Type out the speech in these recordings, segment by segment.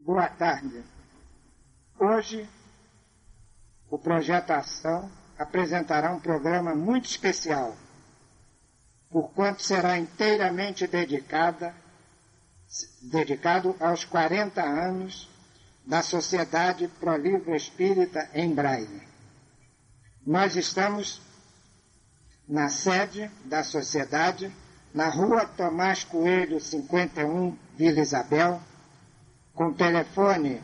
Boa tarde. Hoje, o Projeto Ação apresentará um programa muito especial, porquanto será inteiramente dedicado aos 40 anos da Sociedade Pro Livro Espírita em Braille. Nós estamos na sede da Sociedade, na Rua Tomás Coelho, 51, Vila Isabel, com telefone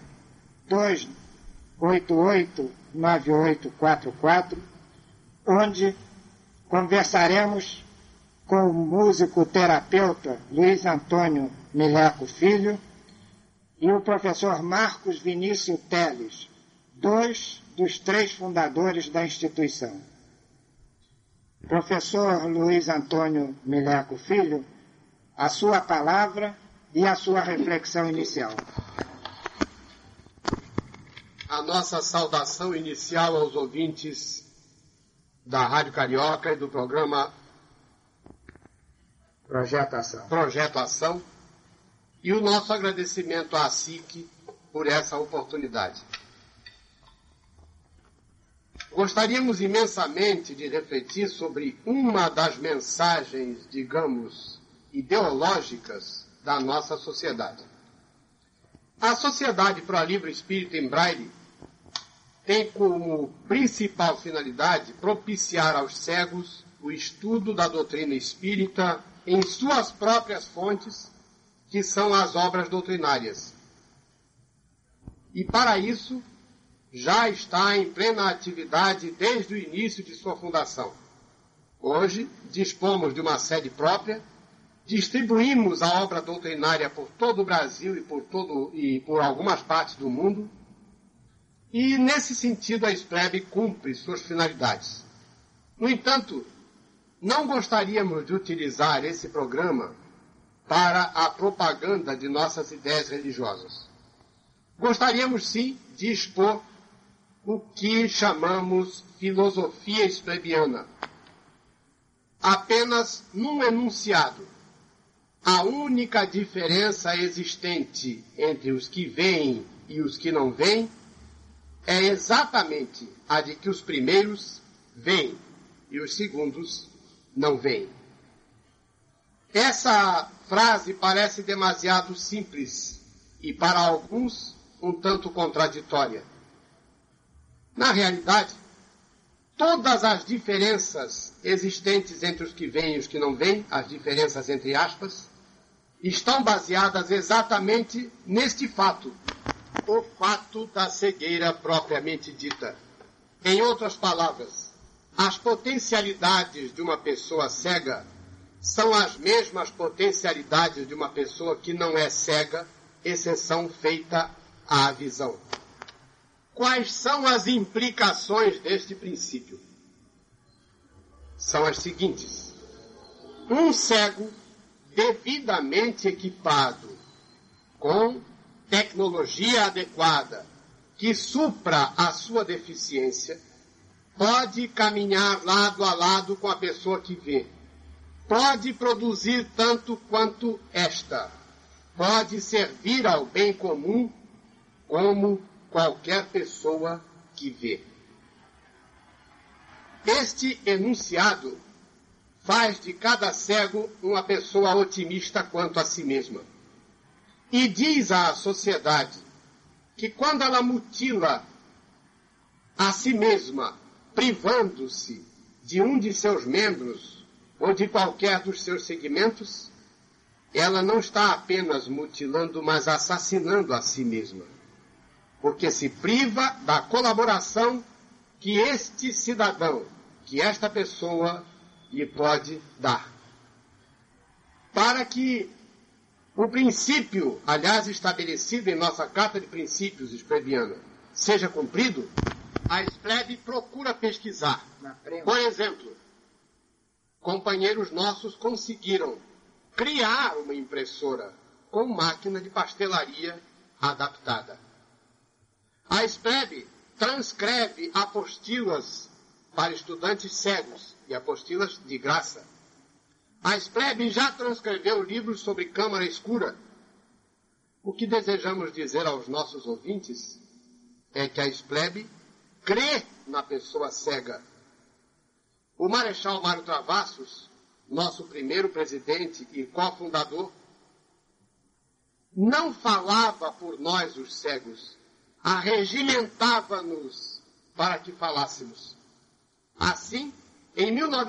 288-9844, onde conversaremos com o músico terapeuta Luiz Antônio Mileco Filho e o professor Marcos Vinícius Teles, 2 dos 3 fundadores da instituição. Professor Luiz Antônio Mileco Filho, a sua palavra e a sua reflexão inicial. A nossa saudação inicial aos ouvintes da Rádio Carioca e do programa Projeto Ação e o nosso agradecimento à SIC por essa oportunidade. Gostaríamos imensamente de refletir sobre uma das mensagens, digamos, ideológicas da nossa sociedade. A Sociedade Pro Livro Espírita em Braille tem como principal finalidade propiciar aos cegos o estudo da doutrina espírita em suas próprias fontes, que são as obras doutrinárias. E para isso, já está em plena atividade desde o início de sua fundação. Hoje, dispomos de uma sede própria, distribuímos a obra doutrinária por todo o Brasil e por algumas partes do mundo, e nesse sentido a SPLEB cumpre suas finalidades. No entanto, não gostaríamos de utilizar esse programa para a propaganda de nossas ideias religiosas. Gostaríamos sim de expor o que chamamos filosofia splebiana. Apenas num enunciado, a única diferença existente entre os que veem e os que não veem é exatamente a de que os primeiros veem e os segundos não veem. Essa frase parece demasiado simples e, para alguns, um tanto contraditória. Na realidade, todas as diferenças existentes entre os que veem e os que não veem, as diferenças entre aspas, estão baseadas exatamente neste fato, o fato da cegueira propriamente dita. Em outras palavras, as potencialidades de uma pessoa cega são as mesmas potencialidades de uma pessoa que não é cega, exceção feita à visão. Quais são as implicações deste princípio? São as seguintes. Um cego devidamente equipado com tecnologia adequada que supra a sua deficiência pode caminhar lado a lado com a pessoa que vê. Pode produzir tanto quanto esta. Pode servir ao bem comum como qualquer pessoa que vê. Este enunciado faz de cada cego uma pessoa otimista quanto a si mesma. E diz à sociedade que quando ela mutila a si mesma, privando-se de um de seus membros ou de qualquer dos seus segmentos, ela não está apenas mutilando, mas assassinando a si mesma. Porque se priva da colaboração que este cidadão, que esta pessoa lhe pode dar. Para que o princípio, aliás, estabelecido em nossa Carta de Princípios Splebiana, seja cumprido, a SPLEB procura pesquisar. Por exemplo, companheiros nossos conseguiram criar uma impressora com máquina de pastelaria adaptada. A SPLEB transcreve apostilas para estudantes cegos e apostilas de graça. A SPLEB já transcreveu livros sobre câmara escura. O que desejamos dizer aos nossos ouvintes é que a Esplebe crê na pessoa cega. O Marechal Mário Travassos, nosso primeiro presidente e cofundador, não falava por nós os cegos, arregimentava-nos para que falássemos. Assim, em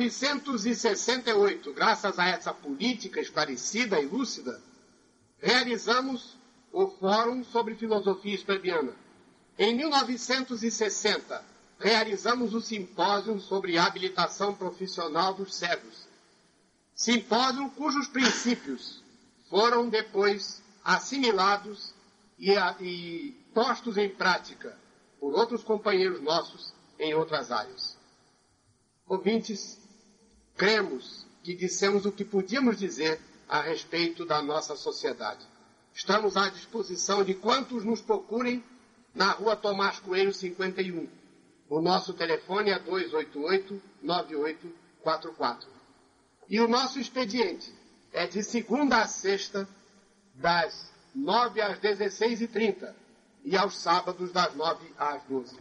1968, graças a essa política esclarecida e lúcida, realizamos o Fórum sobre Filosofia Esplebiana. Em 1960, realizamos o Simpósio sobre Habilitação Profissional dos Cegos. Simpósio cujos princípios foram depois assimilados e postos em prática por outros companheiros nossos em outras áreas. Ouvintes, cremos que dissemos o que podíamos dizer a respeito da nossa sociedade. Estamos à disposição de quantos nos procurem na Rua Tomás Coelho, 51. O nosso telefone é 288-9844. E o nosso expediente é de segunda a sexta, das 9 às 16h30 e aos sábados das 9 às 12.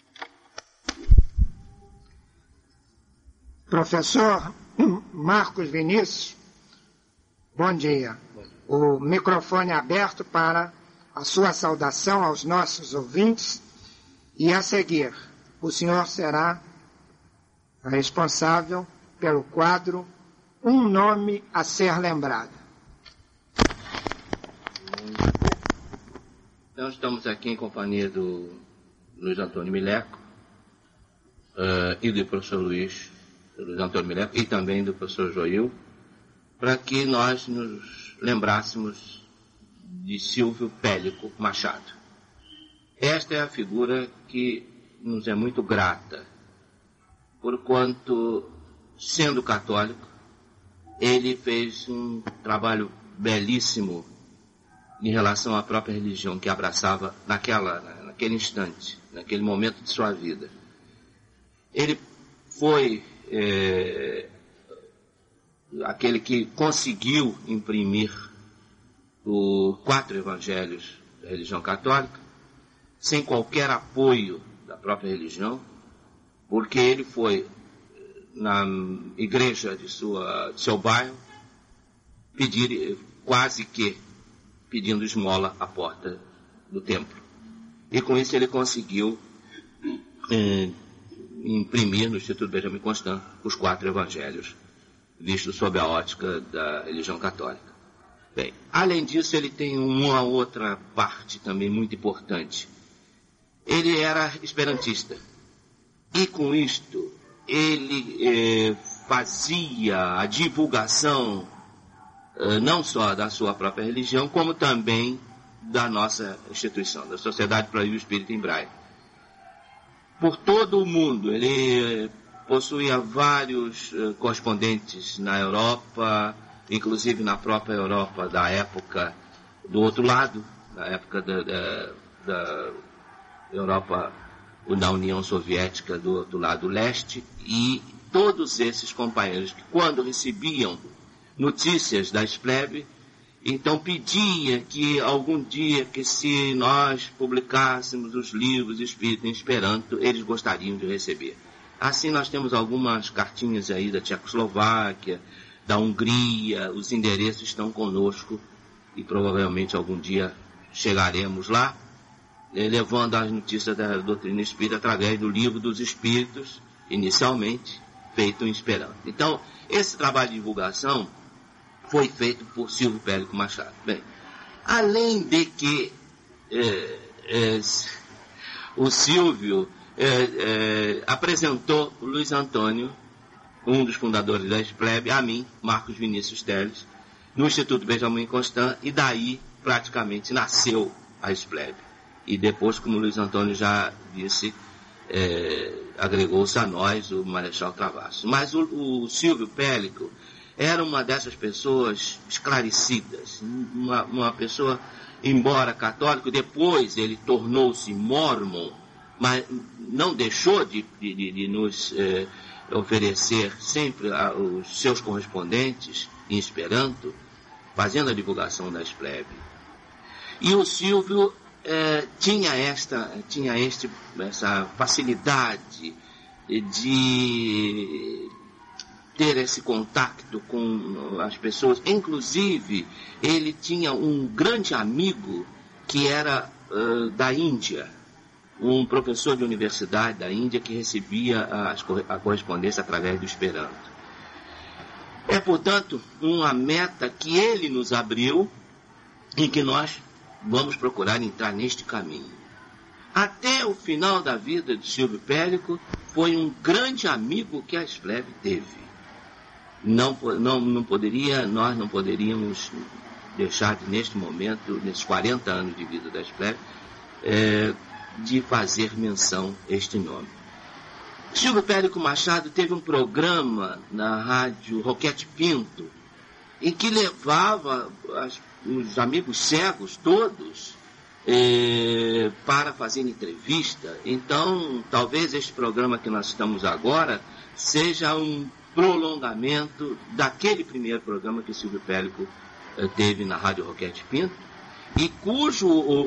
Professor Marcos Vinícius, bom dia. O microfone é aberto para a sua saudação aos nossos ouvintes e, a seguir, o senhor será responsável pelo quadro Um Nome a Ser Lembrado. Então, estamos aqui em companhia do Luiz Antônio Mileco e do professor Luiz Antônio Mileco e também do professor Joil, para que nós nos lembrássemos de Silvio Pellico Machado. Esta é a figura que nos é muito grata, porquanto, sendo católico, ele fez um trabalho belíssimo em relação à própria religião que abraçava naquele instante, naquele momento de sua vida. Ele foi aquele que conseguiu imprimir os 4 evangelhos da religião católica, sem qualquer apoio da própria religião, porque ele foi na igreja de seu bairro quase que pedindo esmola à porta do templo. E com isso ele conseguiu imprimir no Instituto Benjamin Constant os 4 evangelhos, vistos sob a ótica da religião católica. Bem, além disso, ele tem uma outra parte também muito importante. Ele era esperantista. E com isto, ele fazia a divulgação não só da sua própria religião, como também da nossa instituição, da Sociedade para o Espírito em Braille. Por todo o mundo, ele possuía vários correspondentes na Europa, inclusive na própria Europa da época do outro lado, da época da Europa, da União Soviética do outro lado leste, e todos esses companheiros que, quando recebiam notícias da Esplebe, então pedia que algum dia, que se nós publicássemos os livros Espírito em Esperanto, eles gostariam de receber. Assim nós temos algumas cartinhas aí da Tchecoslováquia, da Hungria, os endereços estão conosco e provavelmente algum dia chegaremos lá, levando as notícias da doutrina espírita através do Livro dos Espíritos, inicialmente feito em Esperanto. Então, esse trabalho de divulgação foi feito por Silvio Pellico Machado. Bem, além de que o Silvio apresentou o Luiz Antônio, um dos fundadores da Esplebe, a mim, Marcos Vinícius Teles, no Instituto Benjamin Constant, e daí praticamente nasceu a Esplebe. E depois, como o Luiz Antônio já disse, agregou-se a nós o Marechal Travassos. Mas o Silvio Pellico era uma dessas pessoas esclarecidas, uma pessoa, embora católico, depois ele tornou-se mórmon, mas não deixou de nos oferecer sempre os seus correspondentes em Esperanto, fazendo a divulgação da Esplebe. E o Silvio tinha essa facilidade de ter esse contato com as pessoas. Inclusive, ele tinha um grande amigo que era da Índia, um professor de universidade da Índia que recebia a correspondência através do Esperanto. É, portanto, uma meta que ele nos abriu e que nós vamos procurar entrar neste caminho. Até o final da vida de Silvio Pellico, foi um grande amigo que a Espleb teve. Nós não poderíamos deixar de, neste momento, nesses 40 anos de vida da Espleb, de fazer menção a este nome. Silvio Pellico Machado teve um programa na rádio Roquete Pinto, em que levava os amigos cegos todos para fazer entrevista. Então, talvez este programa que nós estamos agora seja um prolongamento daquele primeiro programa que Silvio Pellico teve na rádio Roquete Pinto, e cujo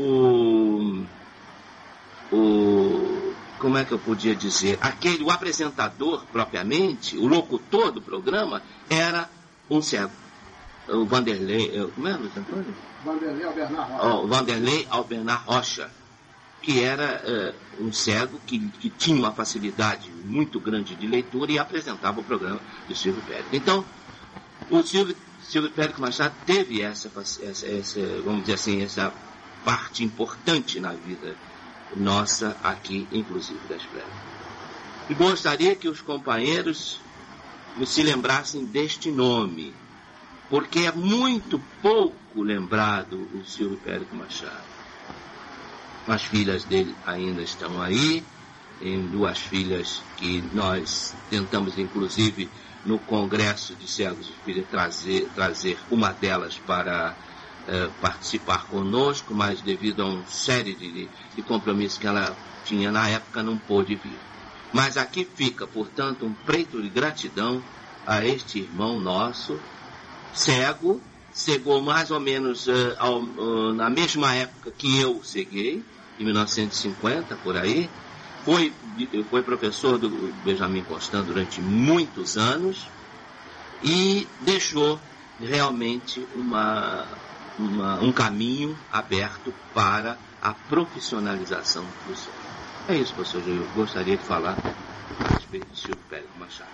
como é que eu podia dizer, o apresentador propriamente, o locutor do programa, era um cego. O Vanderlei, como é, Luiz Antônio? Vanderlei Albernaz Rocha. Vanderlei Albernaz Rocha, que era um cego que tinha uma facilidade muito grande de leitura e apresentava o programa do Silvio Pellico. Então, o Silvio Pellico Machado teve essa, vamos dizer assim, essa parte importante na vida nossa aqui, inclusive, da Espleb. E gostaria que os companheiros se lembrassem deste nome, porque é muito pouco lembrado o Silvio Pellico Machado. As filhas dele ainda estão aí, em 2 filhas que nós tentamos, inclusive, no Congresso de Cegos e Filhas, trazer uma delas para participar conosco, mas devido a uma série de compromissos que ela tinha na época, não pôde vir. Mas aqui fica, portanto, um preito de gratidão a este irmão nosso, cego, cegou mais ou menos na mesma época que eu ceguei, em 1950, por aí. Foi professor do Benjamin Constant durante muitos anos e deixou realmente um caminho aberto para a profissionalização do cego. É isso, professor. Eu gostaria de falar a respeito do Silvio Pellico Machado.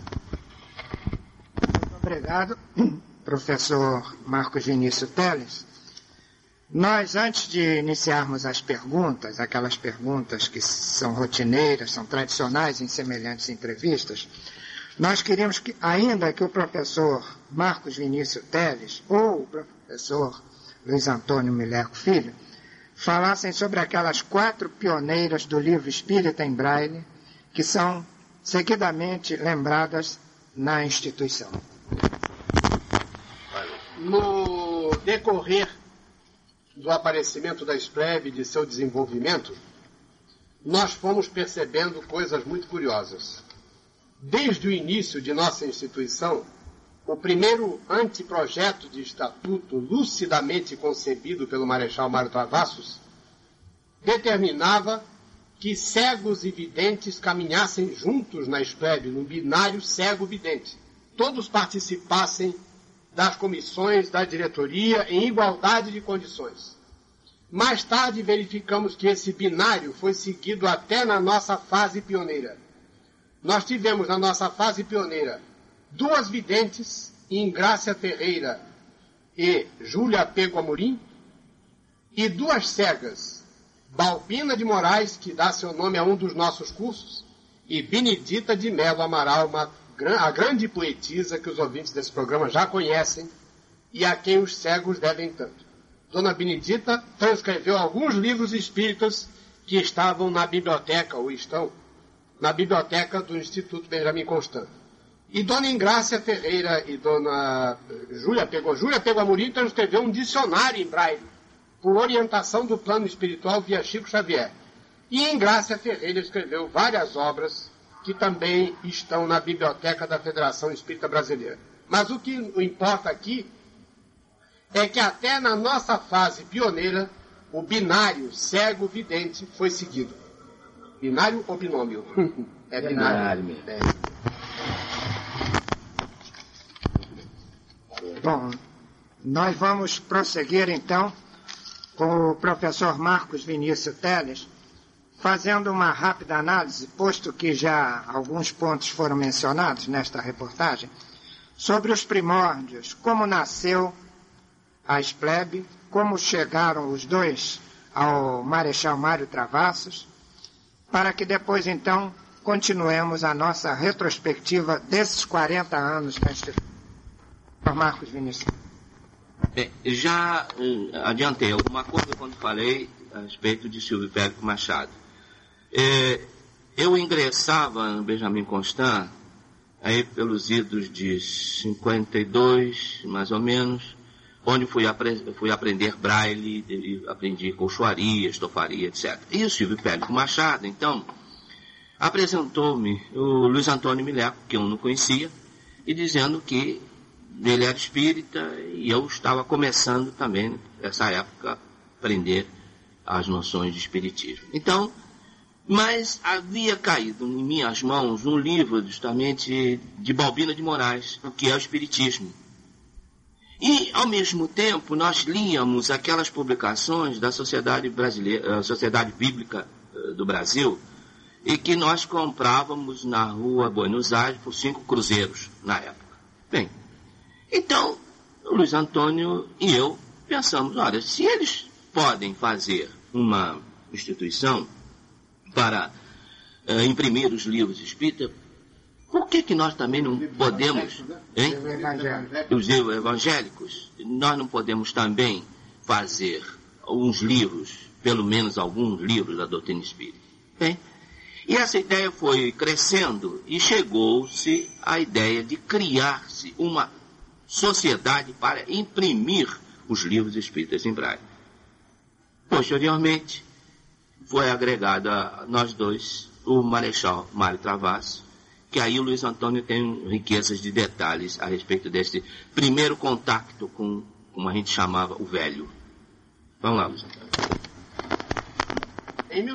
Muito obrigado, professor Marcos Vinícius Teles. Nós, antes de iniciarmos as perguntas, aquelas perguntas que são rotineiras, são tradicionais em semelhantes entrevistas, nós queríamos ainda que o professor Marcos Vinícius Teles ou o professor Luiz Antônio Mileco Filho falassem sobre aquelas 4 pioneiras do livro espírita em braille que são seguidamente lembradas na instituição. No decorrer do aparecimento da Espleb e de seu desenvolvimento, nós fomos percebendo coisas muito curiosas. Desde o início de nossa instituição, o primeiro anteprojeto de estatuto lucidamente concebido pelo Marechal Mário Travassos determinava que cegos e videntes caminhassem juntos na Espleb, no binário cego-vidente. Todos participassem das comissões da diretoria em igualdade de condições. Mais tarde verificamos que esse binário foi seguido até na nossa fase pioneira. Nós tivemos na nossa fase pioneira 2 videntes, Ingrácia Ferreira e Júlia Pego Amorim, e 2 cegas, Balbina de Moraes, que dá seu nome a um dos nossos cursos, e Benedita de Melo Amaral, a grande poetisa que os ouvintes desse programa já conhecem e a quem os cegos devem tanto. Dona Benedita transcreveu alguns livros espíritas que estavam na biblioteca, ou estão na biblioteca do Instituto Benjamin Constant. E Dona Ingrácia Ferreira e Dona Júlia Pego Amorim transcreveu um dicionário em braille, por orientação do plano espiritual via Chico Xavier. E Ingrácia Ferreira escreveu várias obras que também estão na biblioteca da Federação Espírita Brasileira. Mas o que importa aqui é que até na nossa fase pioneira, o binário cego-vidente foi seguido. Binário ou binômio? É binário. É. Bom, nós vamos prosseguir então com o professor Marcos Vinícius Teles, fazendo uma rápida análise, posto que já alguns pontos foram mencionados nesta reportagem, sobre os primórdios, como nasceu a SPLEB, como chegaram os dois ao Marechal Mário Travassos, para que depois então continuemos a nossa retrospectiva desses 40 anos da instituição. Marcos Vinícius. Bem, já adiantei alguma coisa quando falei a respeito de Silvio Périco Machado. Eu ingressava no Benjamin Constant aí pelos idos de 52, mais ou menos, onde fui aprender braille, aprendi colchoaria, estofaria, etc. E o Silvio Périco Machado, então, apresentou-me o Luiz Antônio Mileco, que eu não conhecia, e dizendo que ele era espírita e eu estava começando também, nessa época, a aprender as noções de espiritismo. Então, mas havia caído em minhas mãos um livro justamente de Balbino de Moraes, o que é o espiritismo. E, ao mesmo tempo, nós líamos aquelas publicações da Sociedade Brasileira, Sociedade Bíblica do Brasil, e que nós comprávamos na rua Buenos Aires por 5 cruzeiros na época. Bem, então, o Luiz Antônio e eu pensamos, olha, se eles podem fazer uma instituição para imprimir os livros espíritas, por que nós também não podemos, os livros evangélicos, nós não podemos também fazer uns livros, pelo menos alguns livros da doutrina espírita? Bem, e essa ideia foi crescendo e chegou-se à ideia de criar-se uma sociedade para imprimir os livros espíritas em braille. Posteriormente, foi agregado a nós dois o Marechal Mário Travassos, que aí o Luiz Antônio tem riquezas de detalhes a respeito desse primeiro contato com, como a gente chamava, o velho. Vamos lá, Luiz Antônio. Em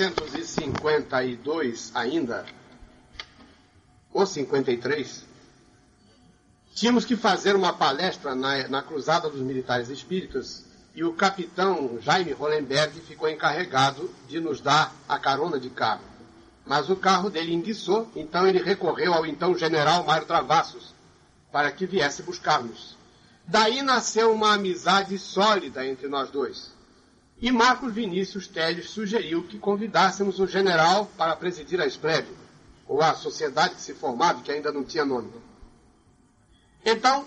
1952 ainda, ou 53, tínhamos que fazer uma palestra na Cruzada dos Militares Espíritas e o capitão Jaime Hollenberg ficou encarregado de nos dar a carona de carro. Mas o carro dele enguiçou, então ele recorreu ao então general Mário Travassos para que viesse buscar-nos. Daí nasceu uma amizade sólida entre nós dois. E Marcos Vinícius Teles sugeriu que convidássemos o general para presidir a SPLEB, ou a sociedade que se formava, que ainda não tinha nome. Então,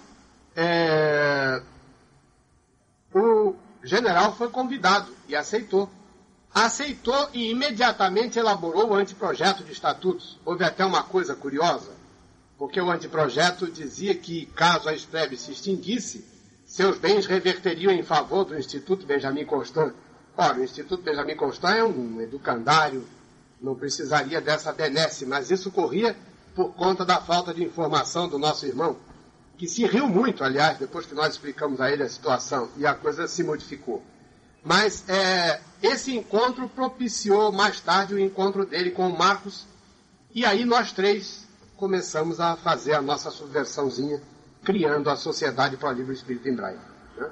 o general foi convidado e aceitou. Aceitou e imediatamente elaborou o anteprojeto de estatutos. Houve até uma coisa curiosa, porque o anteprojeto dizia que, caso a SPLEB se extinguisse, seus bens reverteriam em favor do Instituto Benjamin Constant. Ora, o Instituto Benjamin Constant é um educandário, não precisaria dessa benesse, mas isso corria por conta da falta de informação do nosso irmão, que se riu muito, aliás, depois que nós explicamos a ele a situação, e a coisa se modificou. Mas esse encontro propiciou mais tarde o encontro dele com o Marcos, e aí nós três começamos a fazer a nossa subversãozinha, criando a Sociedade para o Livro Espírita em Braille. Né?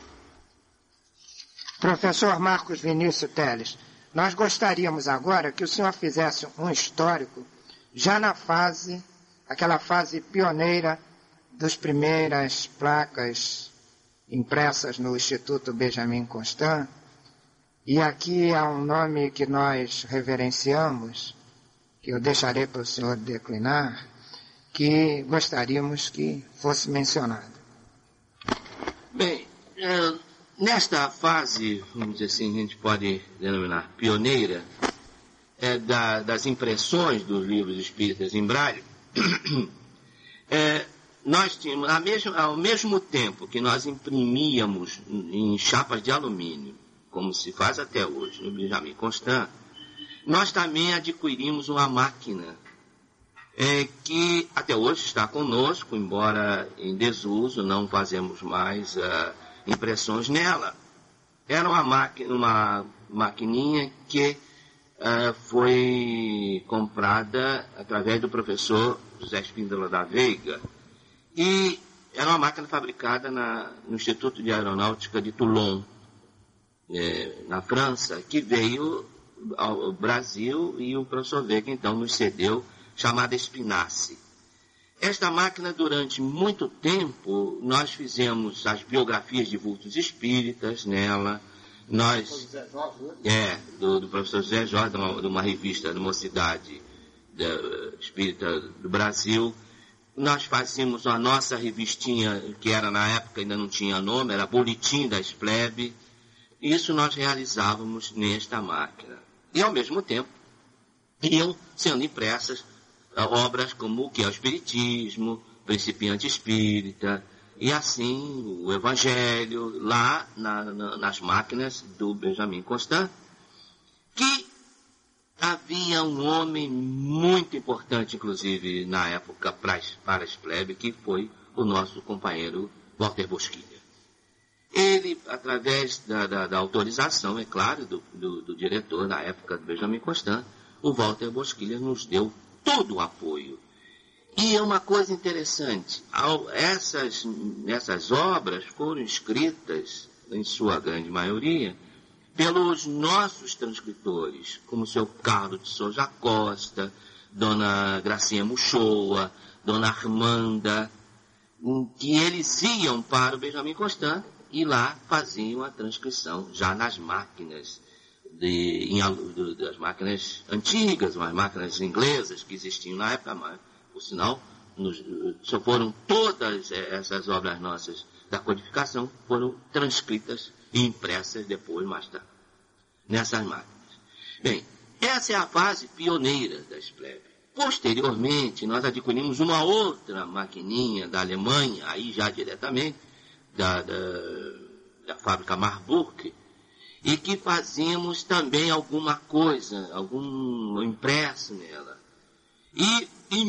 Professor Marcos Vinícius Teles, nós gostaríamos agora que o senhor fizesse um histórico, já na aquela fase pioneira das primeiras placas impressas no Instituto Benjamin Constant, e aqui há um nome que nós reverenciamos, que eu deixarei para o senhor declinar, que gostaríamos que fosse mencionado. Bem, nesta fase, vamos dizer assim, a gente pode denominar pioneira, das impressões dos livros espíritas em braille, nós tínhamos, ao mesmo tempo que nós imprimíamos em chapas de alumínio, como se faz até hoje no Benjamin Constant, nós também adquirimos uma máquina que até hoje está conosco, embora em desuso, não fazemos mais impressões nela. Era uma maquininha que foi comprada através do professor José Espíndola da Veiga, e era uma máquina fabricada no Instituto de Aeronáutica de Toulon, na França, que veio ao Brasil, e o professor Veiga então nos cedeu, chamada Spinace. Esta máquina, durante muito tempo, nós fizemos as biografias de vultos espíritas nela. Do professor José Jorge, de uma revista da Mocidade Espírita do Brasil. Nós fazíamos a nossa revistinha, que era na época, ainda não tinha nome, era Boletim da Esplebe. Isso nós realizávamos nesta máquina. E, ao mesmo tempo, iam sendo impressas obras como o que é o Espiritismo, Principiante Espírita, e assim o Evangelho, lá nas máquinas do Benjamin Constant, que havia um homem muito importante, inclusive, na época, para a Esplebe, que foi o nosso companheiro Walter Bosquilha. Ele, através da autorização, é claro, do diretor na época do Benjamin Constant, o Walter Bosquilha nos deu todo o apoio. E é uma coisa interessante, essas obras foram escritas, em sua grande maioria, pelos nossos transcritores, como o senhor Carlos de Souza Costa, dona Gracinha Muchoa, dona Armanda, que eles iam para o Benjamin Constant e lá faziam a transcrição, já nas máquinas, das máquinas antigas, as máquinas inglesas que existiam na época, mas, por sinal, só foram todas essas obras nossas da codificação, foram transcritas e impressas depois, mais tarde, nessas máquinas. Bem, essa é a fase pioneira da Esplebe. Posteriormente, nós adquirimos uma outra maquininha da Alemanha, aí já diretamente, da fábrica Marburg, e que fazíamos também alguma coisa, algum impresso nela. E em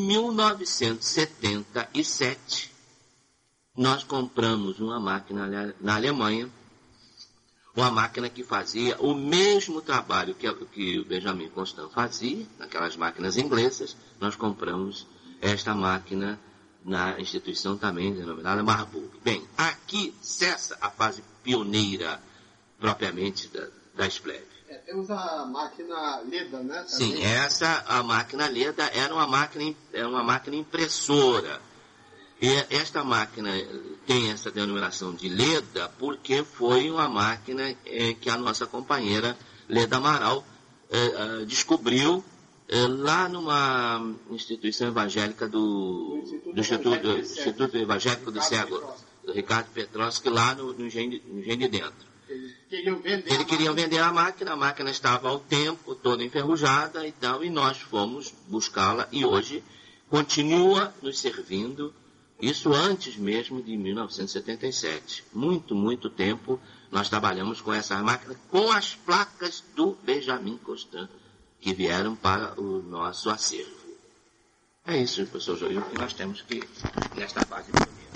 1977, nós compramos uma máquina na Alemanha, uma máquina que fazia o mesmo trabalho que o Benjamin Constant fazia, naquelas máquinas inglesas. Nós compramos esta máquina na instituição também denominada Marburg. Bem, aqui cessa a fase pioneira propriamente da Esplebe. Temos a máquina Leda, né? Sim, a máquina Leda era uma máquina impressora. E esta máquina tem essa denominação de Leda porque foi uma máquina que a nossa companheira Leda Amaral descobriu lá numa instituição evangélica do Instituto Evangélico do Cego, do Ricardo Petrovski, lá no Engenho de Dentro. Eles queriam vender a máquina estava ao tempo toda enferrujada e tal, e nós fomos buscá-la e hoje continua nos servindo, isso antes mesmo de 1977. Muito tempo nós trabalhamos com essas máquinas, com as placas do Benjamin Constant, que vieram para o nosso acervo. É isso, professor Joil, que nós temos que nesta fase primeira.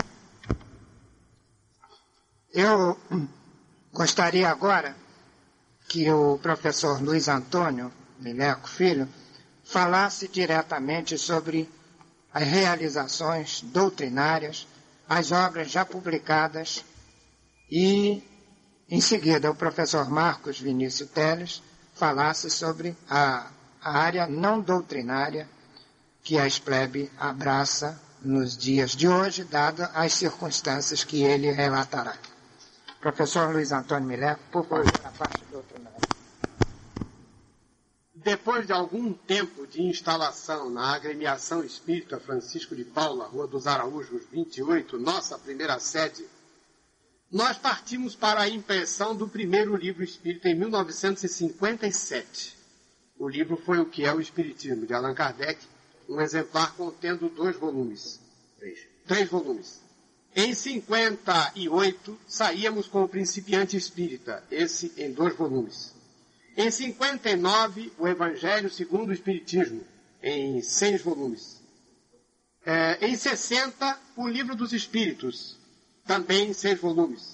Eu gostaria agora que o professor Luiz Antônio Mileco Filho falasse diretamente sobre as realizações doutrinárias, as obras já publicadas e, em seguida, o professor Marcos Vinícius Teles falasse sobre a área não doutrinária que a Esplebe abraça nos dias de hoje, dadas as circunstâncias que ele relatará. Professor Luiz Antônio Mileco, por favor, a parte doutrinária. Depois de algum tempo de instalação na Agremiação Espírita Francisco de Paula, Rua dos Araújos, 28, nossa primeira sede, nós partimos para a impressão do primeiro livro espírita em 1957. O livro foi O que é o Espiritismo, de Allan Kardec, um exemplar contendo 2 volumes. 3 volumes. Em 58, saíamos com o Principiante Espírita, esse em 2 volumes. Em 59, o Evangelho segundo o Espiritismo, em 6 volumes. Em 60, o Livro dos Espíritos, também em 6 volumes.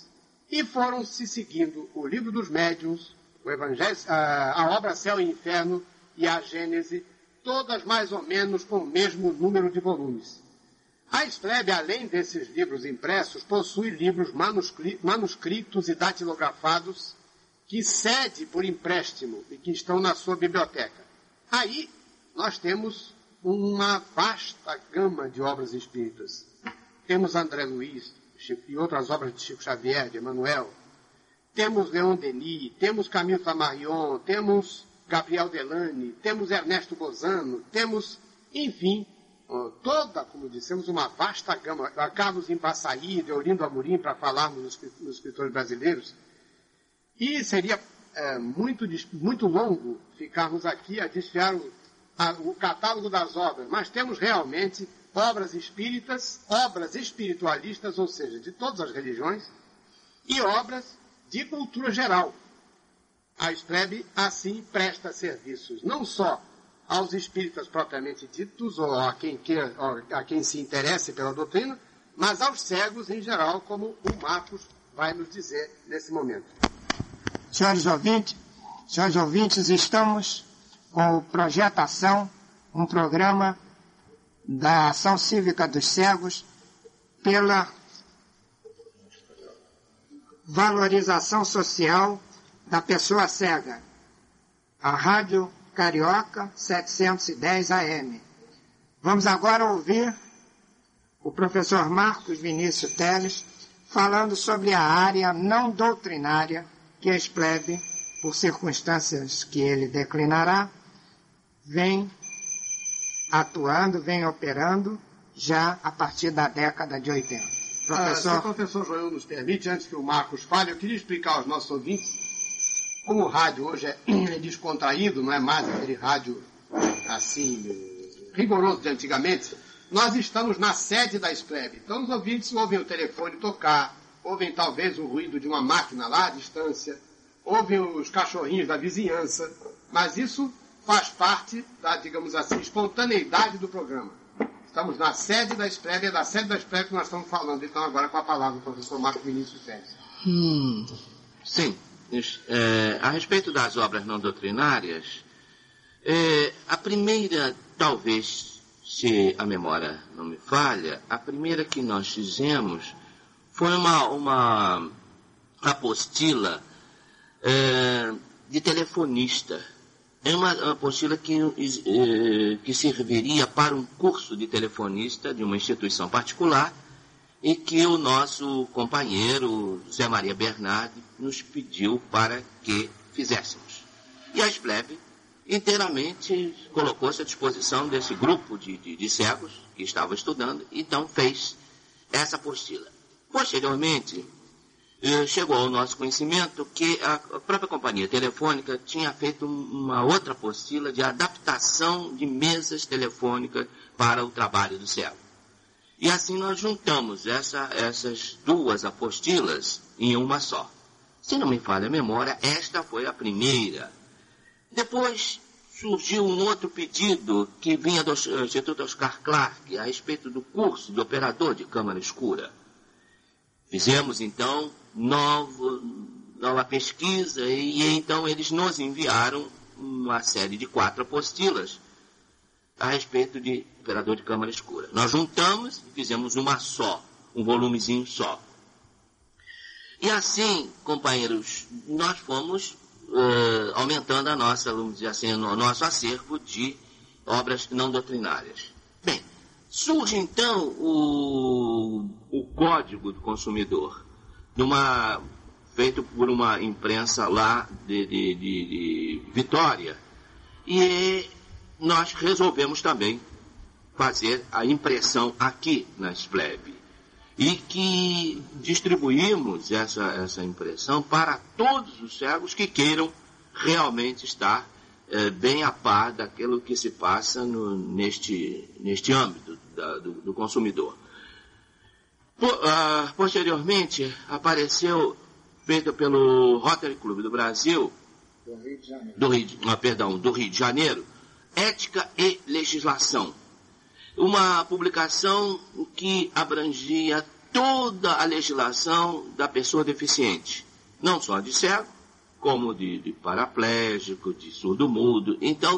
E foram se seguindo o Livro dos Médiuns, o Evangelho, a obra Céu e Inferno e a Gênese, todas mais ou menos com o mesmo número de volumes. A Esplebe, além desses livros impressos, possui livros manuscritos e datilografados que cede por empréstimo e que estão na sua biblioteca. Aí nós temos uma vasta gama de obras espíritas. Temos André Luiz e outras obras de Chico Xavier, de Emmanuel. Temos Leon Denis, temos Camille Flammarion, temos Gabriel Delany, temos Ernesto Bozano, temos, enfim, toda, como dissemos, uma vasta gama. Carlos Impassaí, Deolindo Amorim, para falarmos nos escritores brasileiros. E seria muito longo ficarmos aqui a desfiar o catálogo das obras, mas temos realmente obras espíritas, obras espiritualistas, ou seja, de todas as religiões, e obras de cultura geral. A Esplebe, assim, presta serviços não só aos espíritas propriamente ditos, ou a quem se interesse pela doutrina, mas aos cegos em geral, como o Marcos vai nos dizer nesse momento. Senhores ouvintes, estamos com o Projeto Ação, um programa da Ação Cívica dos Cegos pela valorização social da pessoa cega. A Rádio Carioca 710 AM. Vamos agora ouvir o professor Marcos Vinícius Teles falando sobre a área não doutrinária que a Esplebe, por circunstâncias que ele declinará, vem atuando, vem operando já a partir da década de 80. Se o professor Joel nos permite, antes que o Marcos fale, eu queria explicar aos nossos ouvintes como o rádio hoje é descontraído, não é mais aquele rádio assim rigoroso de antigamente. Nós estamos na sede da Esplebe. Então os ouvintes ouvem o telefone tocar, ouvem talvez o ruído de uma máquina lá à distância, ouvem os cachorrinhos da vizinhança, mas isso faz parte da, digamos assim, espontaneidade do programa. Estamos na sede da Esplebe, é da sede da Esplebe que nós estamos falando. Então agora com a palavra o professor Marcos Vinícius Teles. Sim. A respeito das obras não doutrinárias, a primeira, talvez, se a memória não me falha, a primeira que nós fizemos foi uma apostila de telefonista. É uma apostila que serviria para um curso de telefonista de uma instituição particular e que o nosso companheiro Zé Maria Bernardi nos pediu para que fizéssemos. E a Esplebe inteiramente colocou-se à disposição desse grupo de cegos que estava estudando, então fez essa apostila. Posteriormente, chegou ao nosso conhecimento que a própria companhia telefônica tinha feito uma outra apostila de adaptação de mesas telefônicas para o trabalho do cego. E assim nós juntamos essas duas apostilas em uma só. Se não me falha a memória, esta foi a primeira. Depois surgiu um outro pedido que vinha do Instituto Oscar Clarke a respeito do curso de operador de câmara escura. Fizemos então nova pesquisa e então eles nos enviaram uma série de 4 apostilas a respeito de operador de câmara escura. Nós juntamos e fizemos uma só, um volumezinho só. E assim, companheiros, nós fomos aumentando vamos dizer assim, o nosso acervo de obras não doutrinárias. Bem, surge então o Código do Consumidor, feito por uma imprensa lá de Vitória, e nós resolvemos também fazer a impressão aqui na Esplebe e que distribuímos essa impressão para todos os cegos que queiram realmente estar bem a par daquilo que se passa neste âmbito do consumidor. Posteriormente, apareceu, feito pelo Rotary Club do Brasil, do Rio de Janeiro, Ética e Legislação. Uma publicação que abrangia toda a legislação da pessoa deficiente, não só de cego, como de paraplégico, de surdo-mudo. Então,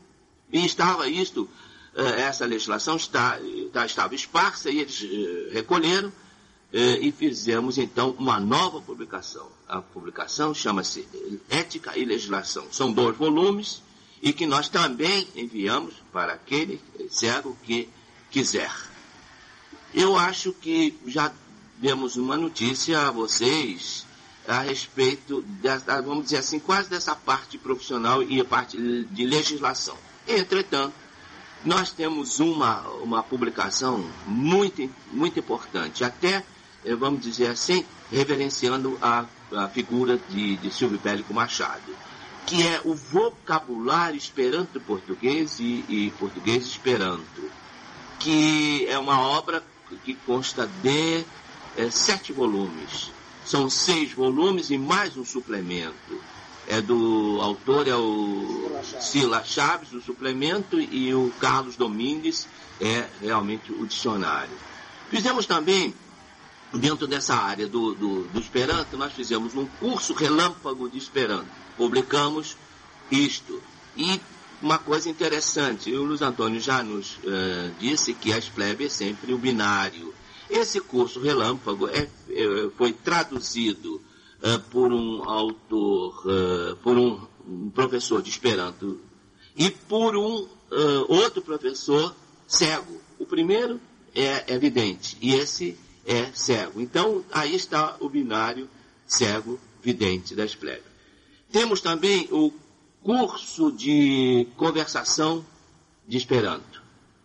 essa legislação estava esparsa e eles recolheram e fizemos então uma nova publicação. A publicação chama-se Ética e Legislação. São 2 volumes e que nós também enviamos para aquele cego que quiser. Eu acho que já demos uma notícia a vocês a respeito, vamos dizer assim, quase dessa parte profissional e a parte de legislação. Entretanto, nós temos uma publicação muito importante, até, vamos dizer assim, reverenciando a figura de Silvio Pellico Machado, que é o vocabulário Esperanto-Português e Português-Esperanto, que é uma obra que consta de 7 volumes. São 6 volumes e mais um suplemento. Do autor é o Sila Chaves, o suplemento, e o Carlos Domingues é realmente o dicionário. Fizemos também, dentro dessa área do Esperanto, nós fizemos um curso relâmpago de Esperanto. Publicamos isto. E uma coisa interessante, o Luiz Antônio já nos disse que a Esplebe é sempre o binário. Esse curso relâmpago foi traduzido por um autor, por um professor de Esperanto e por um outro professor cego. O primeiro é vidente e esse é cego. Então, aí está o binário cego-vidente da Esplebe. Temos também o curso de conversação de Esperanto.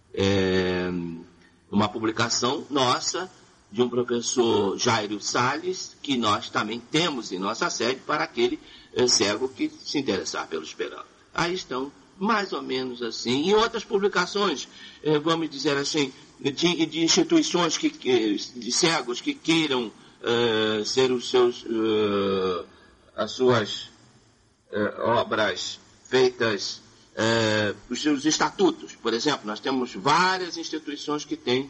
Uma publicação nossa, de um professor Jairo Salles, que nós também temos em nossa sede para aquele cego que se interessar pelo Esperanto. Aí estão, mais ou menos assim. E outras publicações, vamos dizer assim, de instituições de cegos que queiram ser as suas obras feitas, os seus estatutos. Por exemplo, nós temos várias instituições que têm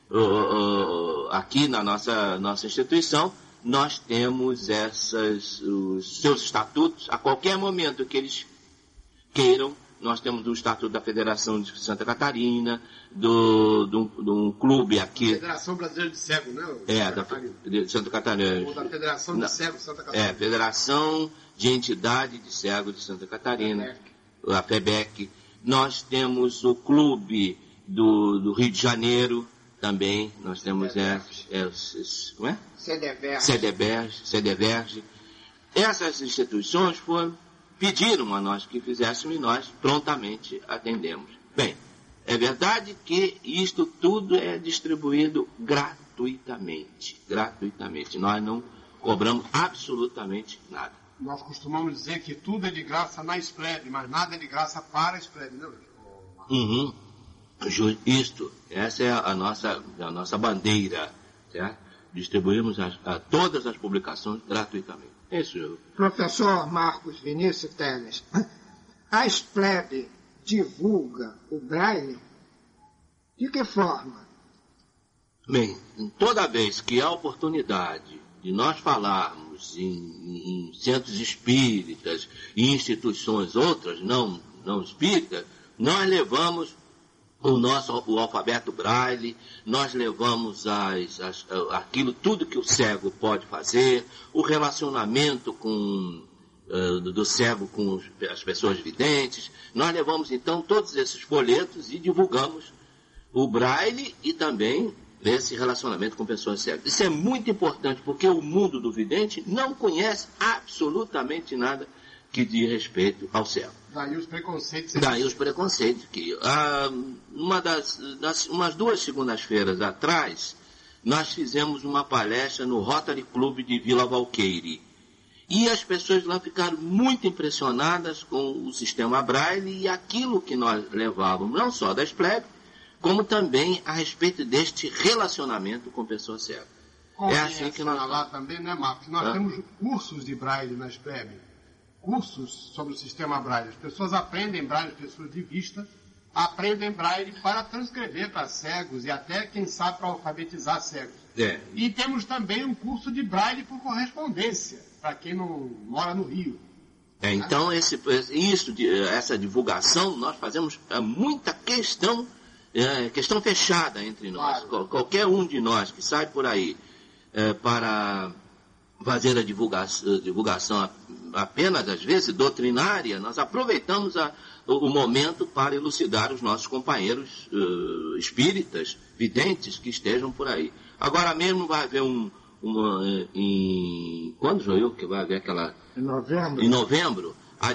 aqui na nossa instituição, nós temos os seus estatutos. A qualquer momento que eles queiram, nós temos o estatuto da Federação de Santa Catarina, de um clube aqui. Federação Brasileira de Cego, né? De Santa Catarina. Ou da Federação de Cego de Santa Catarina. Federação de Entidade de Cego de Santa Catarina. A FEBEC. Nós temos o clube do Rio de Janeiro. Também nós temos como é? CEDEVERGE. Essas instituições pediram a nós que fizéssemos e nós prontamente atendemos. Bem, é verdade que isto tudo é distribuído gratuitamente. Nós não cobramos absolutamente nada. Nós costumamos dizer que tudo é de graça na Esplebe, mas nada é de graça para a Esplebe, não é? Uhum. Isto, essa é a nossa bandeira, certo? Distribuímos todas as publicações gratuitamente. Isso. Professor Marcos Vinícius Teles, a Esplebe divulga o Braille? De que forma? Bem, toda vez que há oportunidade de nós falarmos em centros espíritas e instituições outras, não espíritas, nós levamos o alfabeto Braille, nós levamos aquilo, tudo que o cego pode fazer, o relacionamento do cego com as pessoas videntes. Nós levamos então todos esses folhetos e divulgamos o Braille e também esse relacionamento com pessoas cegas. Isso é muito importante, porque o mundo do vidente não conhece absolutamente nada que diz respeito ao cego. Daí os preconceitos. Que umas 2 segundas-feiras atrás, nós fizemos uma palestra no Rotary Club de Vila Valqueire. E as pessoas lá ficaram muito impressionadas com o sistema Braille e aquilo que nós levávamos, não só da Esplebe, como também a respeito deste relacionamento com pessoas cegas. É assim que nós lá também, né, Marcos? Nós temos cursos de Braille na Esplebe. Cursos sobre o sistema Braille. As pessoas aprendem Braille, as pessoas de vista, aprendem Braille para transcrever para cegos e até, quem sabe, para alfabetizar cegos. E temos também um curso de braille por correspondência, para quem não mora no Rio. Então, essa divulgação, nós fazemos muita questão fechada entre nós. Claro. Qualquer um de nós que sai por aí para fazer a divulgação apenas, às vezes, doutrinária, nós aproveitamos o momento para elucidar os nossos companheiros espíritas, videntes, que estejam por aí. Agora mesmo vai haver quando, Joil, que vai haver aquela... Em novembro, a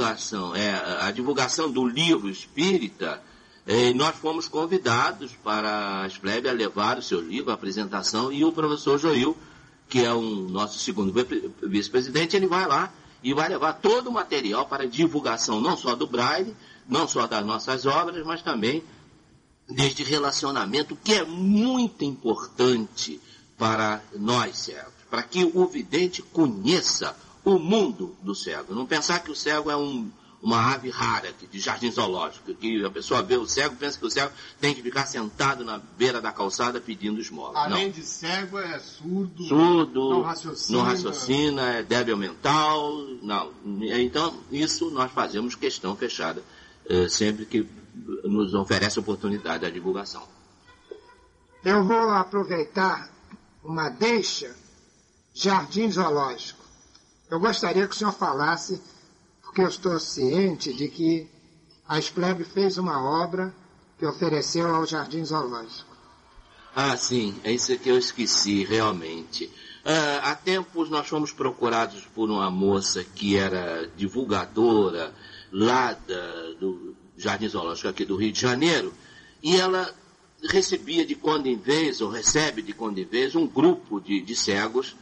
divulgação do livro espírita. Nós fomos convidados para a SPLEB a levar o seu livro, a apresentação, e o professor Joil, que é o nosso segundo vice-presidente, ele vai lá e vai levar todo o material para divulgação, não só do braille, não só das nossas obras, mas também deste relacionamento que é muito importante para nós cegos, para que o vidente conheça o mundo do cego. Não pensar que o cego é uma ave rara de jardim zoológico, que a pessoa vê o cego, pensa que o cego tem que ficar sentado na beira da calçada pedindo esmola. Além de cego, é surdo, não raciocina, é débil mental. Não. Então, isso nós fazemos questão fechada, sempre que nos oferece oportunidade da divulgação. Eu vou aproveitar uma deixa, jardim zoológico. Eu gostaria que o senhor falasse, porque eu estou ciente de que a SPLEB fez uma obra que ofereceu ao Jardim Zoológico. Sim, é isso que eu esqueci, realmente. Há tempos nós fomos procurados por uma moça que era divulgadora lá do Jardim Zoológico aqui do Rio de Janeiro, e ela recebia de quando em vez, ou recebe de quando em vez, um grupo de cegos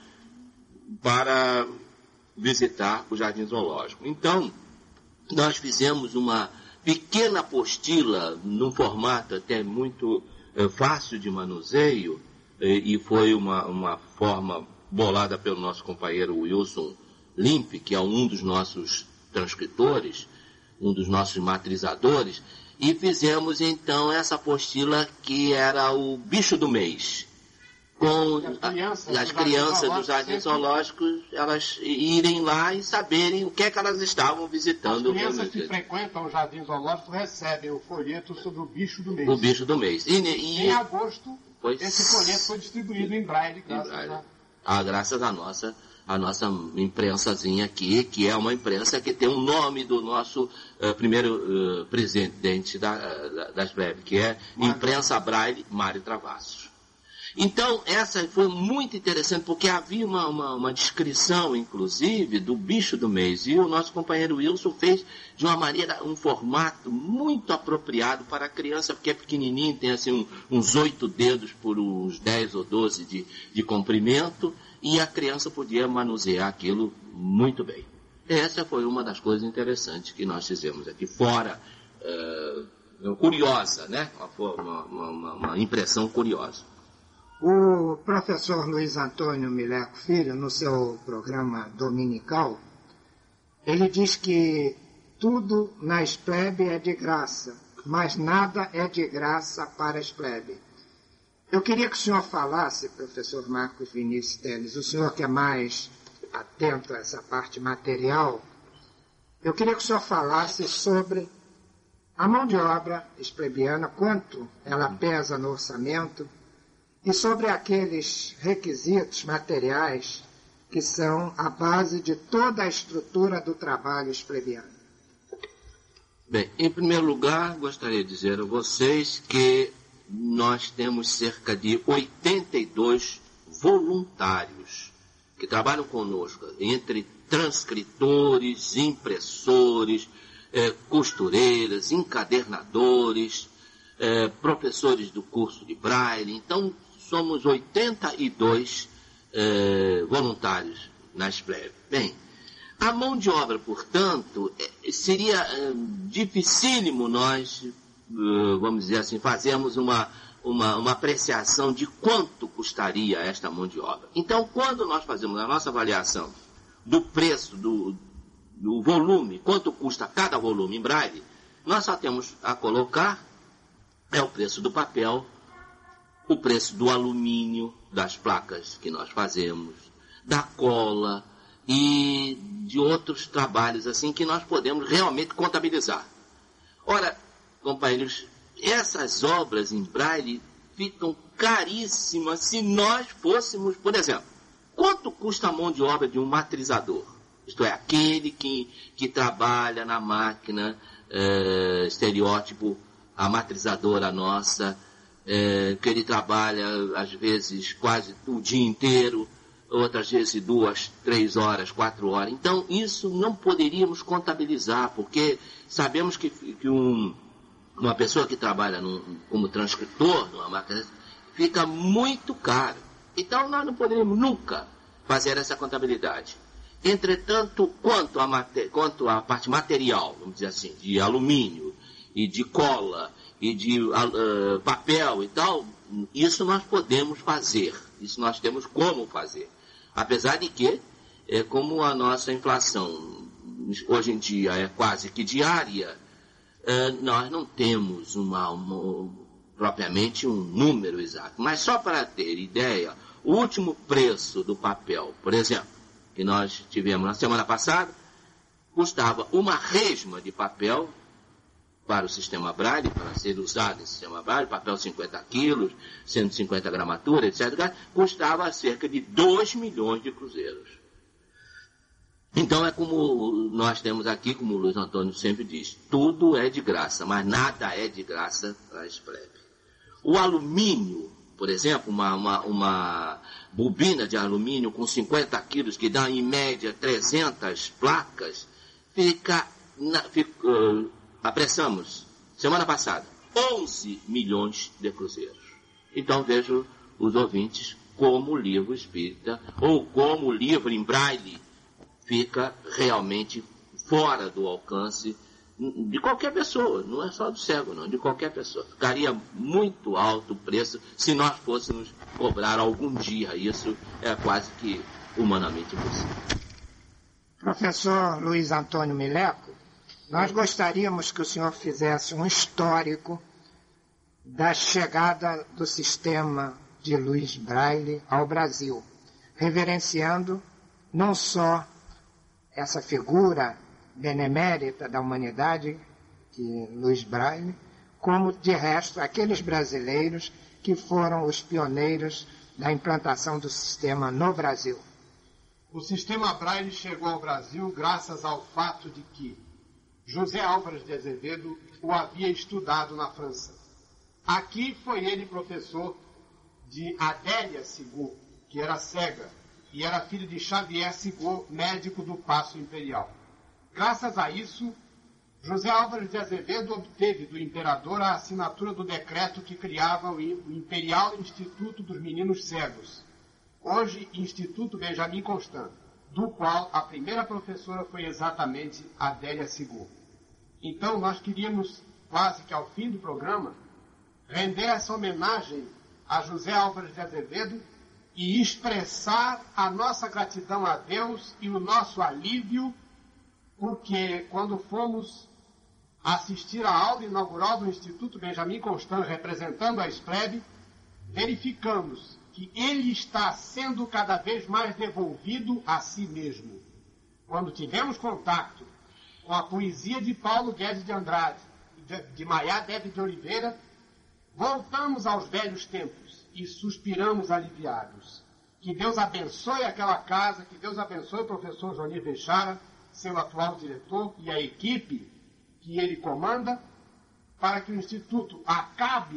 para visitar o Jardim Zoológico. Então, nós fizemos uma pequena apostila, num formato até muito fácil de manuseio, e foi uma forma bolada pelo nosso companheiro Wilson Limpe, que é um dos nossos transcritores, um dos nossos matrizadores, e fizemos então essa apostila que era o bicho do mês. Com as crianças do Jardim Zoológico, elas irem lá e saberem o que é que elas estavam visitando. As crianças que frequentam o Jardim Zoológico recebem o folheto sobre o bicho do mês. O bicho do mês. Em agosto, esse folheto foi distribuído em braille, graças à nossa imprensazinha aqui, que é uma imprensa que tem o nome do nosso primeiro presidente da SPLEB, que é Imprensa Braille Mário Travassos. Então, essa foi muito interessante, porque havia uma descrição, inclusive, do bicho do mês. E o nosso companheiro Wilson fez de uma maneira, um formato muito apropriado para a criança, porque é pequenininho, tem assim uns 8 dedos por uns 10 ou 12 de comprimento, e a criança podia manusear aquilo muito bem. Essa foi uma das coisas interessantes que nós fizemos aqui, fora, curiosa, né? Uma impressão curiosa. O professor Luiz Antônio Mileco Filho, no seu programa dominical, ele diz que tudo na SPLEB é de graça, mas nada é de graça para a SPLEB. Eu queria que o senhor falasse, professor Marcos Vinícius Teles, o senhor que é mais atento a essa parte material, eu queria que o senhor falasse sobre a mão de obra splebiana, quanto ela pesa no orçamento, e sobre aqueles requisitos materiais que são a base de toda a estrutura do trabalho splebiano. Bem, em primeiro lugar, gostaria de dizer a vocês que nós temos cerca de 82 voluntários que trabalham conosco, entre transcritores, impressores, costureiras, encadernadores, professores do curso de Braille. Então, somos 82 voluntários na SPLEB. Bem, a mão de obra, portanto, seria dificílimo nós, vamos dizer assim, fazermos uma apreciação de quanto custaria esta mão de obra. Então, quando nós fazemos a nossa avaliação do preço, do volume, quanto custa cada volume em Braille, nós só temos a colocar o preço do papel, o preço do alumínio, das placas que nós fazemos, da cola e de outros trabalhos assim que nós podemos realmente contabilizar. Ora, companheiros, essas obras em braille ficam caríssimas se nós fôssemos, por exemplo, quanto custa a mão de obra de um matrizador? Isto é, aquele que trabalha na máquina, estereótipo, a matrizadora nossa, que ele trabalha, às vezes, quase o dia inteiro, outras vezes 2, 3 horas, 4 horas. Então, isso não poderíamos contabilizar, porque sabemos que uma pessoa que trabalha como transcritor numa máquina fica muito caro. Então, nós não poderíamos nunca fazer essa contabilidade. Entretanto, quanto à parte material, vamos dizer assim, de alumínio e de cola e de papel e tal, isso nós podemos fazer, isso nós temos como fazer. Apesar de que, como a nossa inflação hoje em dia é quase que diária, nós não temos propriamente um número exato. Mas só para ter ideia, o último preço do papel, por exemplo, que nós tivemos na semana passada, custava uma resma de papel para o sistema Braille, para ser usado nesse sistema Braille, papel 50 quilos, 150 gramatura, etc., custava cerca de 2 milhões de cruzeiros. Então é como nós temos aqui, como o Luiz Antônio sempre diz, tudo é de graça, mas nada é de graça para a Espreb. O alumínio, por exemplo, uma bobina de alumínio com 50 quilos, que dá em média 300 placas, apressamos, semana passada, 11 milhões de cruzeiros. Então vejo os ouvintes como o livro espírita, ou como o livro em braille, fica realmente fora do alcance de qualquer pessoa, não é só do cego, não, de qualquer pessoa. Ficaria muito alto o preço se nós fôssemos cobrar algum dia. Isso é quase que humanamente impossível. Professor Luiz Antônio Mileco, nós gostaríamos que o senhor fizesse um histórico da chegada do sistema de luz Braille ao Brasil, reverenciando não só essa figura benemérita da humanidade, que Luiz Braille, como, de resto, aqueles brasileiros que foram os pioneiros da implantação do sistema no Brasil. O sistema Braille chegou ao Brasil graças ao fato de que José Álvares de Azevedo o havia estudado na França. Aqui foi ele professor de Adélia Sigaud, que era cega, e era filho de Xavier Sigaud, médico do Paço Imperial. Graças a isso, José Álvares de Azevedo obteve do imperador a assinatura do decreto que criava o Imperial Instituto dos Meninos Cegos, hoje Instituto Benjamin Constant, do qual a primeira professora foi exatamente Adélia Sigaud. Então, nós queríamos, quase que ao fim do programa, render essa homenagem a José Álvares de Azevedo e expressar a nossa gratidão a Deus e o nosso alívio, porque quando fomos assistir à aula inaugural do Instituto Benjamin Constant, representando a Espreb, verificamos que ele está sendo cada vez mais devolvido a si mesmo. Quando tivemos contato com a poesia de Paulo Guedes de Andrade e de Maiá Deve de Oliveira, voltamos aos velhos tempos e suspiramos aliviados. Que Deus abençoe aquela casa, que Deus abençoe o professor Johnny Bechara, seu atual diretor, e a equipe que ele comanda, para que o Instituto acabe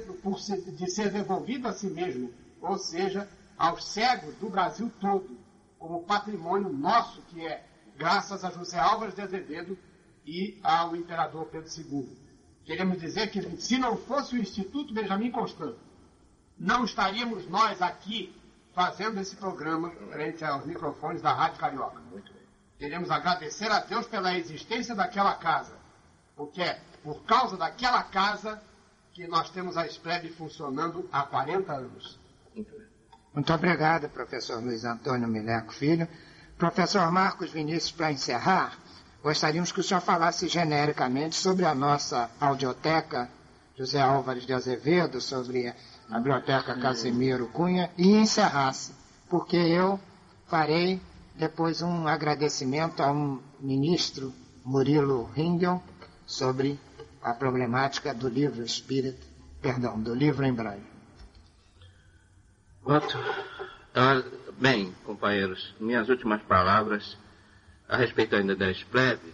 de ser devolvido a si mesmo, ou seja, aos cegos do Brasil todo, como patrimônio nosso, que é graças a José Álvares de Azevedo e ao imperador Pedro II. Queremos dizer que, se não fosse o Instituto Benjamin Constant, não estaríamos nós aqui fazendo esse programa frente aos microfones da Rádio Carioca. Queremos agradecer a Deus pela existência daquela casa, porque é por causa daquela casa que nós temos a Espreb funcionando há 40 anos. Muito obrigado, professor Luiz Antônio Mileco Filho. Professor Marcos Vinícius, para encerrar, gostaríamos que o senhor falasse genericamente sobre a nossa audioteca José Álvares de Azevedo, sobre a Biblioteca Casimiro Cunha, e encerrasse, porque eu farei depois um agradecimento a um ministro, Murilo Ringel, sobre a problemática do livro do livro em braille. Bem, companheiros, minhas últimas palavras a respeito ainda da Esplebe,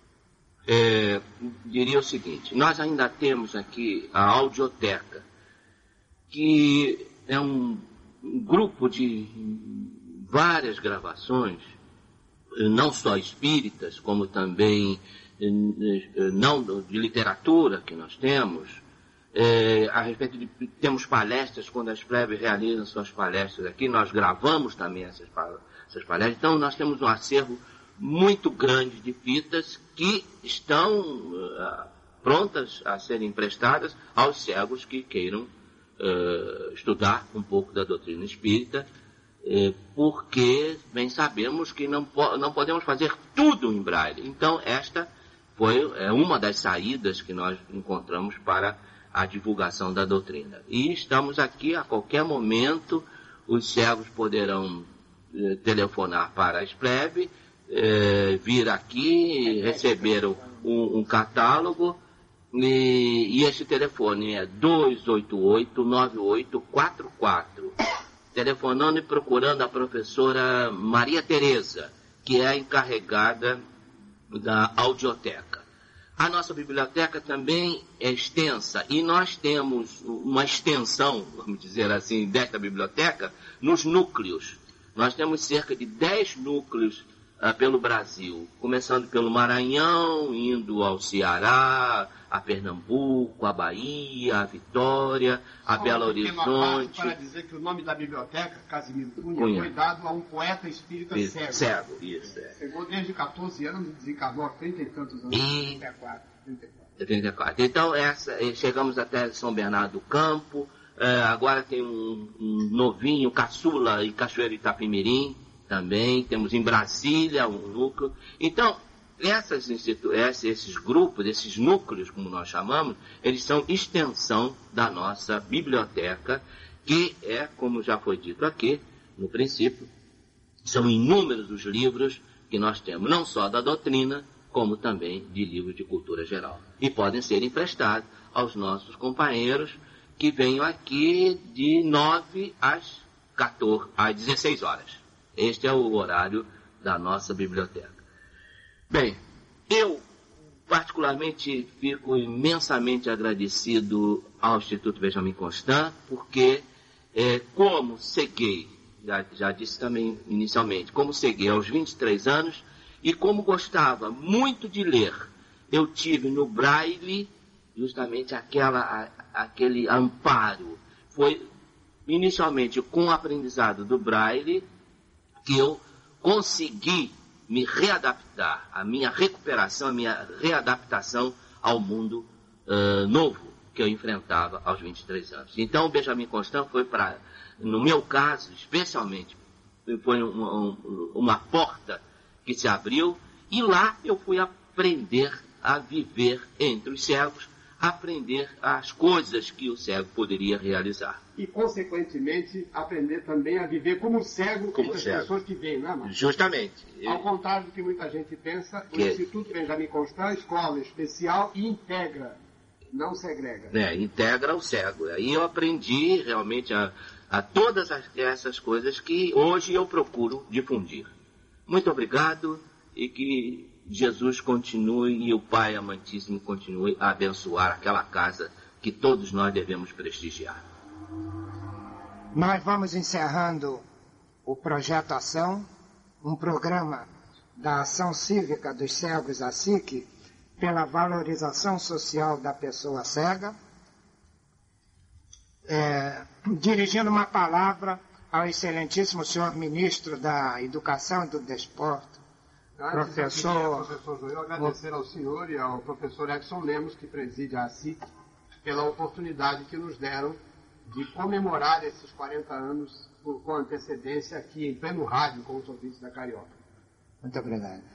diria o seguinte: nós ainda temos aqui a Audioteca, que é um grupo de várias gravações, não só espíritas, como também não de literatura que nós temos, a respeito de temos palestras, quando as plebes realizam suas palestras aqui, nós gravamos também essas palestras. Então nós temos um acervo muito grande de fitas que estão prontas a serem emprestadas aos cegos que queiram estudar um pouco da doutrina espírita, porque bem sabemos que não podemos fazer tudo em braille. Então esta foi uma das saídas que nós encontramos para a divulgação da doutrina. E estamos aqui a qualquer momento, os cegos poderão telefonar para a Esplebe, vir aqui, receber um catálogo, e esse telefone é 288-9844, telefonando e procurando a professora Maria Tereza, que é a encarregada da Audioteca. A nossa biblioteca também é extensa, e nós temos uma extensão, vamos dizer assim, desta biblioteca nos núcleos. Nós temos cerca de 10 núcleos pelo Brasil, começando pelo Maranhão, indo ao Ceará, a Pernambuco, a Bahia, a Vitória, a Belo Horizonte. Para dizer que o nome da biblioteca, Casimiro Cunha, foi dado a um poeta espírita cego. Cego, isso. Chegou desde 14 anos e desencarnou há 30 e tantos anos. 34. Então, chegamos até São Bernardo do Campo, agora tem um novinho, caçula, em Cachoeiro Itapemirim, também, temos em Brasília um núcleo. Então, esses grupos, esses núcleos, como nós chamamos, eles são extensão da nossa biblioteca, que é, como já foi dito aqui, no princípio, são inúmeros os livros que nós temos, não só da doutrina, como também de livros de cultura geral. E podem ser emprestados aos nossos companheiros que venham aqui de 9 às 16 horas. Este é o horário da nossa biblioteca. Bem, eu particularmente fico imensamente agradecido ao Instituto Benjamin Constant, porque como ceguei, já disse também inicialmente, como ceguei aos 23 anos, e como gostava muito de ler, eu tive no Braille justamente aquele amparo. Foi inicialmente com o aprendizado do Braille que eu consegui me readaptar, a minha recuperação, a minha readaptação ao mundo novo que eu enfrentava aos 23 anos. Então o Benjamin Constant foi no meu caso, especialmente, foi uma porta que se abriu, e lá eu fui aprender a viver entre os cegos, aprender as coisas que o cego poderia realizar. E, consequentemente, aprender também a viver como cego entre as pessoas que veem, não é, Marcos? Justamente. Ao contrário do que muita gente pensa, o Instituto Benjamin Constant é escola especial e integra, não segrega. Integra o cego. Aí eu aprendi realmente a todas essas coisas que hoje eu procuro difundir. Muito obrigado, e que Jesus continue e o Pai Amantíssimo continue a abençoar aquela casa que todos nós devemos prestigiar. Nós vamos encerrando o Projeto Ação, um programa da Ação Cívica dos Cegos, a SIC, pela valorização social da pessoa cega, dirigindo uma palavra ao excelentíssimo senhor ministro da Educação e do Desporto, professor Joel, agradecer ao senhor e ao professor Edson Lemos, que preside a SIC, pela oportunidade que nos deram de comemorar esses 40 anos com antecedência aqui em pleno rádio com os ouvintes da Carioca. Muito obrigado.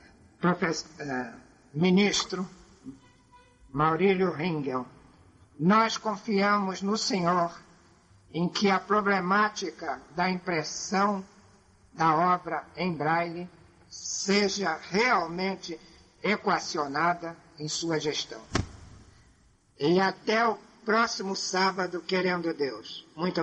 Ministro Maurílio Ringel, nós confiamos no senhor em que a problemática da impressão da obra em braille seja realmente equacionada em sua gestão. E até o próximo sábado, querendo Deus. Muito